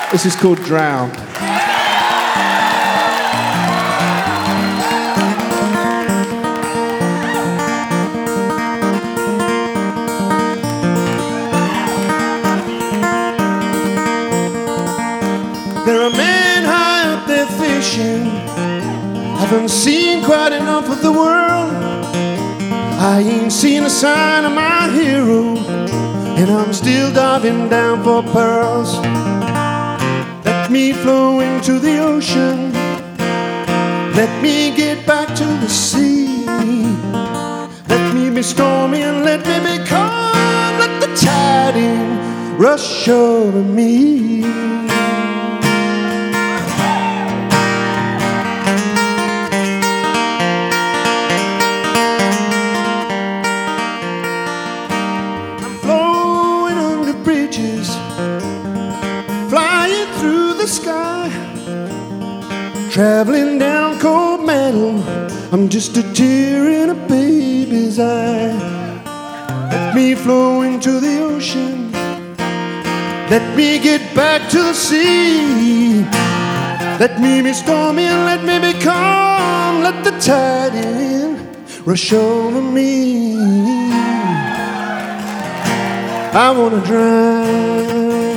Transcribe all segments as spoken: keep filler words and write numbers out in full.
This is called Drowned. There are men high up there fishing, haven't seen quite enough of the world. I ain't seen a sign of my hero, and I'm still diving down for pearls. Let me flow into the ocean, let me get back to the sea. Let me be stormy and let me be calm. Let the tide in rush over me. I'm flowing under bridges, flying through the sky, traveling down cold metal. I'm just a tear in a baby's eye. Let me flow into the ocean, let me get back to the sea. Let me be stormy and let me be calm. Let the tide in rush over me. I wanna drown.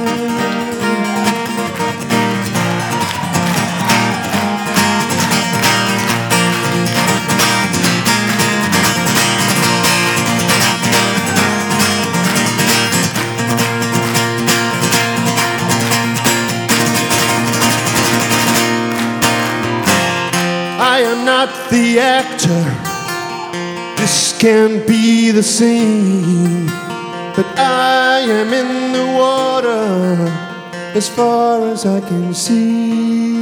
I am not the actor, this can't be the scene, but I am in the water as far as I can see.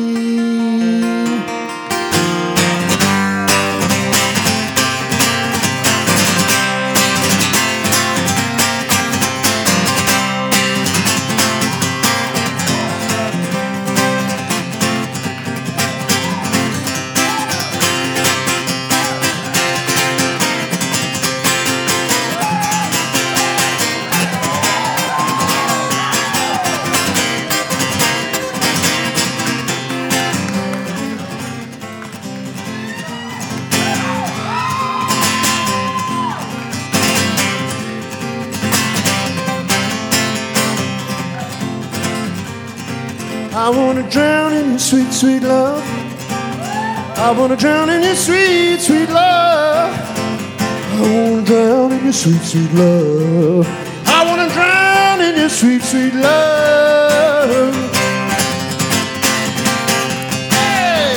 I wanna drown in your sweet, sweet love. I wanna drown in your sweet, sweet love. I wanna drown in your sweet, sweet love. I wanna drown in your sweet, sweet love. Hey!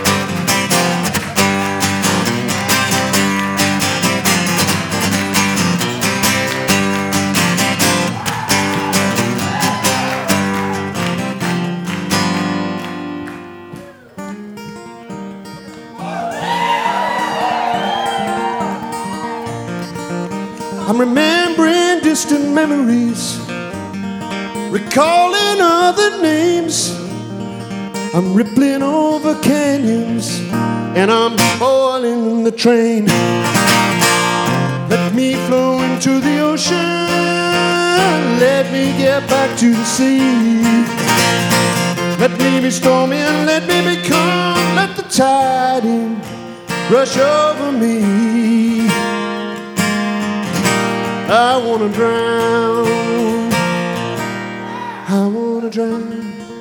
I'm remembering distant memories, recalling other names. I'm rippling over canyons and I'm boiling in the train. Let me flow into the ocean, let me get back to the sea. Let me be stormy and let me be calm. Let the tide in rush over me. I wanna drown, I wanna drown.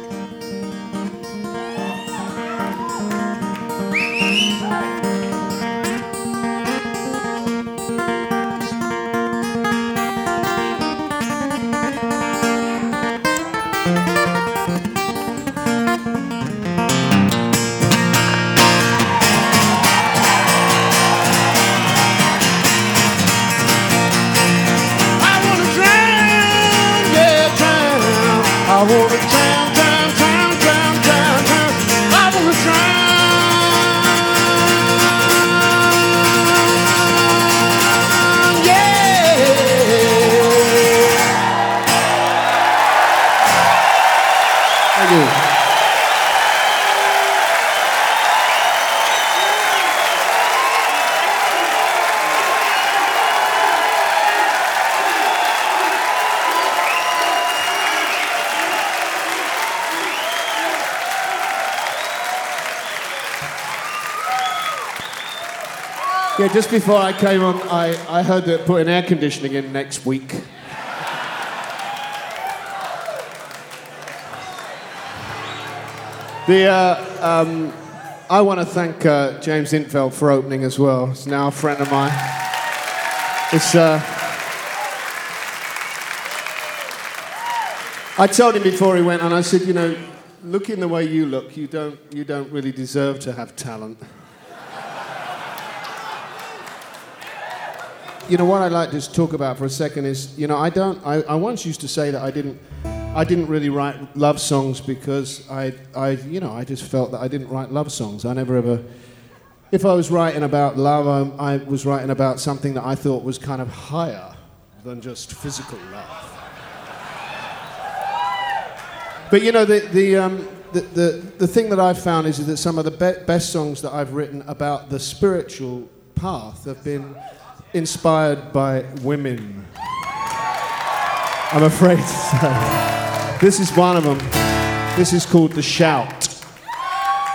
I wanna drown, drown, drown, drown, drown, drown. I wanna drown, yeah. Thank you. Yeah, just before I came on, I, I heard that putting air conditioning in next week. The, uh, um, I want to thank uh, James Intveld for opening as well. He's now a friend of mine. It's, uh... I told him before he went on, I said, you know, looking the way you look, you don't, you don't really deserve to have talent. You know, what I'd like to just talk about for a second is, you know, I don't, I, I once used to say that I didn't, I didn't really write love songs because I, I, you know, I just felt that I didn't write love songs. I never ever, if I was writing about love, I, I was writing about something that I thought was kind of higher than just physical love. But you know, the the um, the, the the thing that I've found is that some of the be- best songs that I've written about the spiritual path have been inspired by women. I'm afraid to say. This is one of them. This is called The Shout.